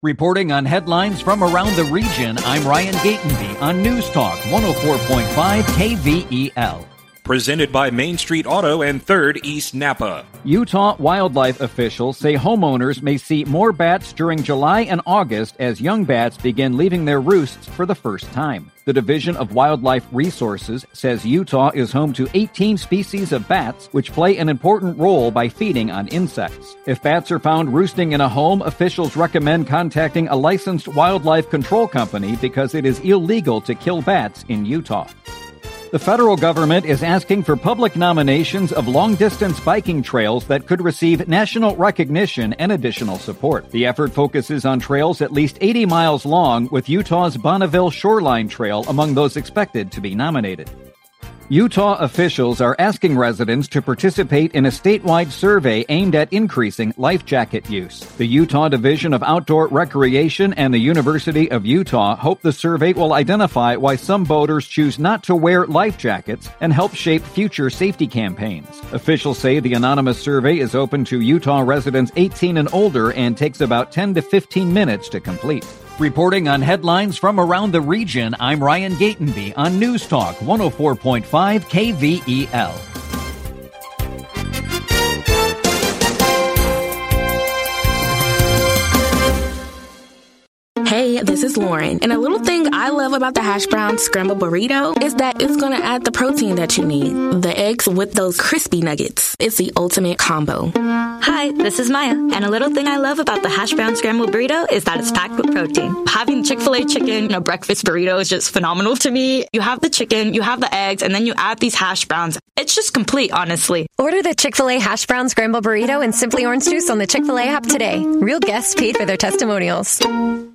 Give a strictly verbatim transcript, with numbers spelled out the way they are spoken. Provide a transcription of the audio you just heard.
Reporting on headlines from around the region, I'm Ryan Gatenby on News Talk one oh four point five K V E L. Presented by Main Street Auto and third East Napa. Utah wildlife officials say homeowners may see more bats during July and August as young bats begin leaving their roosts for the first time. The Division of Wildlife Resources says Utah is home to eighteen species of bats, which play an important role by feeding on insects. If bats are found roosting in a home, officials recommend contacting a licensed wildlife control company because it is illegal to kill bats in Utah. The federal government is asking for public nominations of long-distance biking trails that could receive national recognition and additional support. The effort focuses on trails at least eighty miles long, with Utah's Bonneville Shoreline Trail among those expected to be nominated. Utah officials are asking residents to participate in a statewide survey aimed at increasing life jacket use. The Utah Division of Outdoor Recreation and the University of Utah hope the survey will identify why some boaters choose not to wear life jackets and help shape future safety campaigns. Officials say the anonymous survey is open to Utah residents eighteen and older and takes about ten to fifteen minutes to complete. Reporting on headlines from around the region, I'm Ryan Gatenby on News Talk one oh four point five K V E L. Hey, this is Lauren, and a little thing I love about the hash brown scrambled burrito is that it's going to add the protein that you need. The eggs with those crispy nuggets. It's the ultimate combo. Hi, this is Maya, and a little thing I love about the hash brown scrambled burrito is that it's packed with protein. Having Chick-fil-A chicken in a breakfast burrito is just phenomenal to me. You have the chicken, you have the eggs, and then you add these hash browns. It's just complete, honestly. Order the Chick-fil-A hash brown scrambled burrito and Simply Orange Juice on the Chick-fil-A app today. Real guests paid for their testimonials.